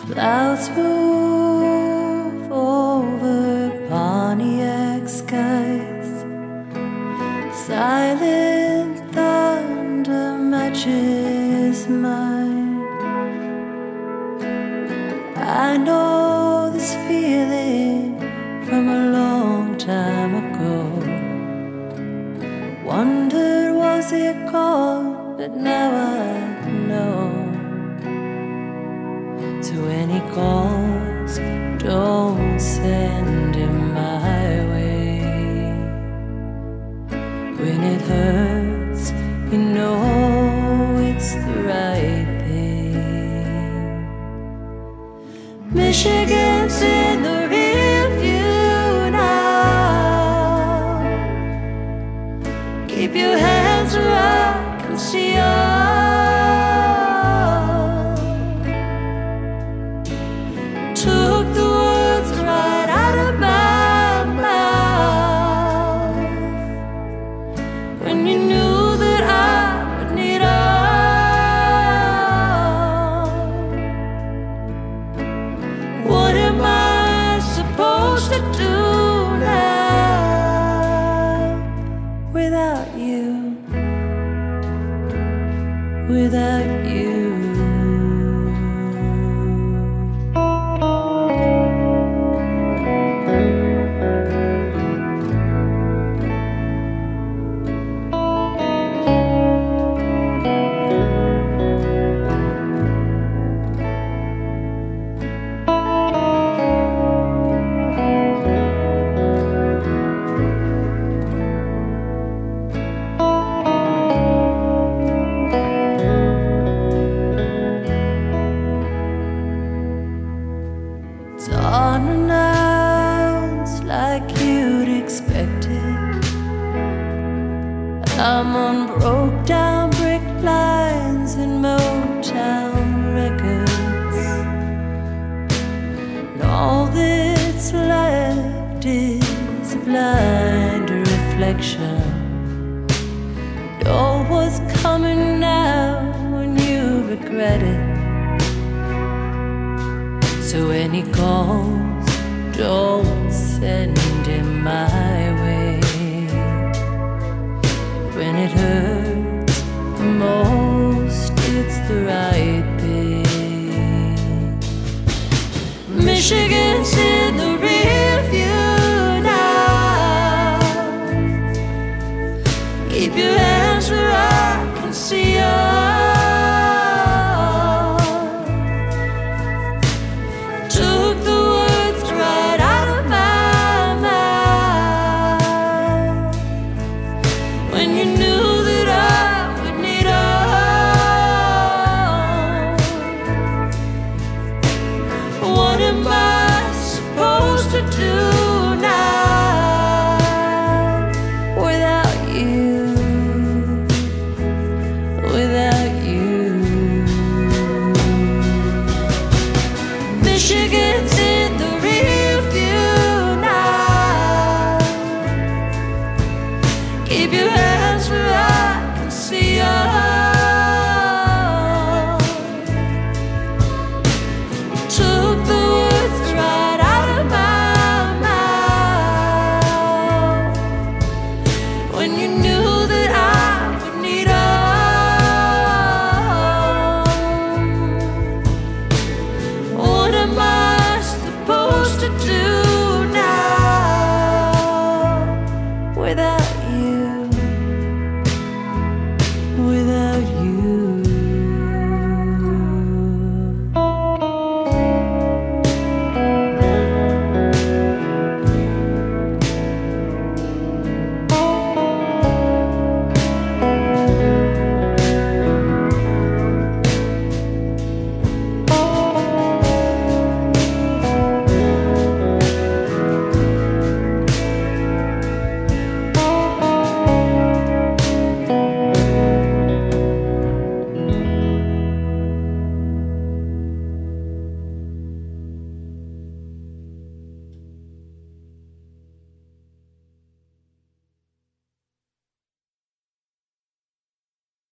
Clouds move over Pontiac skies. Silent thunder matches mine. I know this feeling from a long time ago. Wondered was it gone, but now I know. So when he calls, don't send him my way. When it hurts, you know it's the right thing. Michigan's in the rear view now. Keep your hands where I can see you. Took the words right out of my mouth when you knew that I would need all. What am I supposed to do now without you? Without you. It's unannounced like you'd expect it. I'm on broke down brick lines in Motown Records, and all that's left is a blind reflection. Know what's coming now when you regret it. So when he calls, don't send him my way. When it hurts the most, it's the right thing. Michigan City.